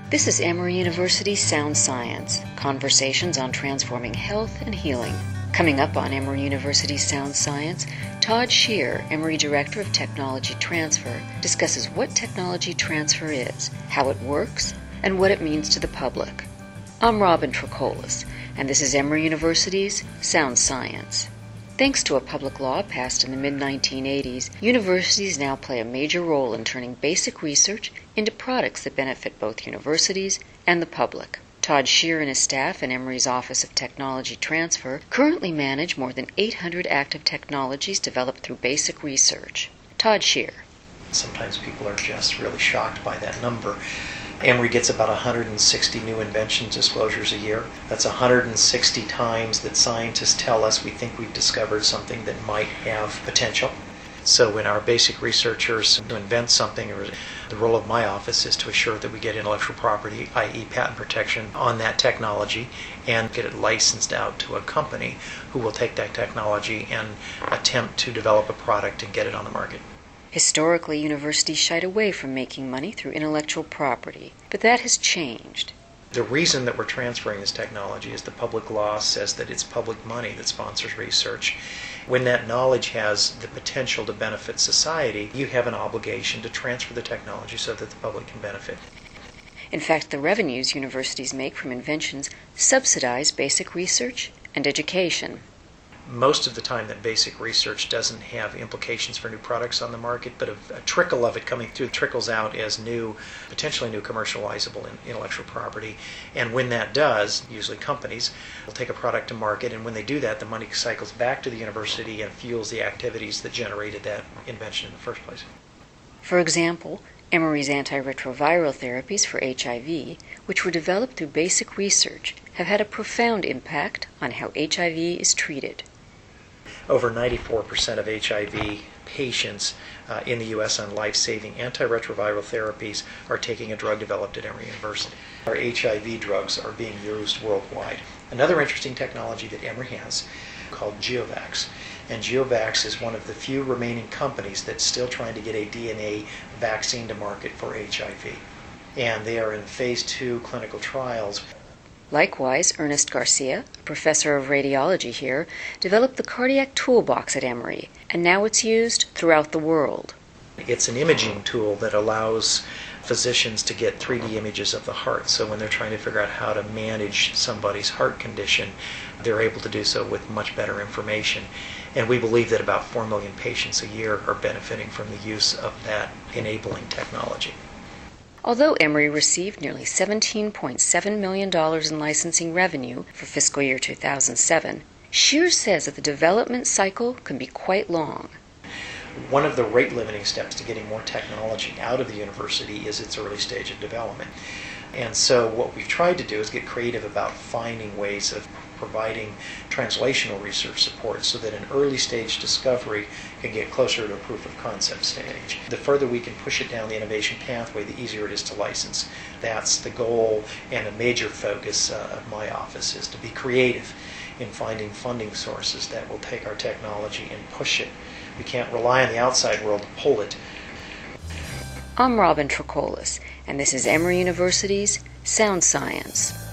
This is Emory University's Sound Science, conversations on transforming health and healing. Coming up on Emory University's Sound Science, Todd Shear, Emory Director of Technology Transfer, discusses what technology transfer is, how it works, and what it means to the public. I'm Robin Trocolis, and this is Emory University's Sound Science. Thanks to a public law passed in the mid-1980s, universities now play a major role in turning basic research into products that benefit both universities and the public. Todd Shear and his staff in Emory's Office of Technology Transfer currently manage more than 800 active technologies developed through basic research. Todd Shear. Sometimes people are just really shocked by that number. Emory gets about 160 new invention disclosures a year. That's 160 times that scientists tell us we think we've discovered something that might have potential. So when our basic researchers invent something, or the role of my office is to assure that we get intellectual property, i.e. patent protection, on that technology and get it licensed out to a company who will take that technology and attempt to develop a product and get it on the market. Historically, universities shied away from making money through intellectual property, but that has changed. The reason that we're transferring this technology is the public law says that it's public money that sponsors research. When that knowledge has the potential to benefit society, you have an obligation to transfer the technology so that the public can benefit. In fact, the revenues universities make from inventions subsidize basic research and education. Most of the time that basic research doesn't have implications for new products on the market, but a trickle of it coming through trickles out as potentially new commercializable intellectual property. And when that does, usually companies will take a product to market, and when they do that, the money cycles back to the university and fuels the activities that generated that invention in the first place. For example, Emory's antiretroviral therapies for HIV, which were developed through basic research, have had a profound impact on how HIV is treated. Over 94% of HIV patients in the U.S. on life-saving antiretroviral therapies are taking a drug developed at Emory University. Our HIV drugs are being used worldwide. Another interesting technology that Emory has called GeoVax. And GeoVax is one of the few remaining companies that's still trying to get a DNA vaccine to market for HIV. And they are in phase 2 clinical trials. Likewise, Ernest Garcia, a professor of radiology here, developed the cardiac toolbox at Emory, and now it's used throughout the world. It's an imaging tool that allows physicians to get 3D images of the heart. So when they're trying to figure out how to manage somebody's heart condition, they're able to do so with much better information. And we believe that about 4 million patients a year are benefiting from the use of that enabling technology. Although Emory received nearly $17.7 million in licensing revenue for fiscal year 2007, Shear says that the development cycle can be quite long. One of the rate-limiting steps to getting more technology out of the university is its early stage of development. And so what we've tried to do is get creative about finding ways of providing translational research support so that an early stage discovery can get closer to a proof of concept stage. The further we can push it down the innovation pathway, the easier it is to license. That's the goal, and a major focus of my office is to be creative in finding funding sources that will take our technology and push it. We can't rely on the outside world to pull it. I'm Robin Trocolis, and this is Emory University's Sound Science.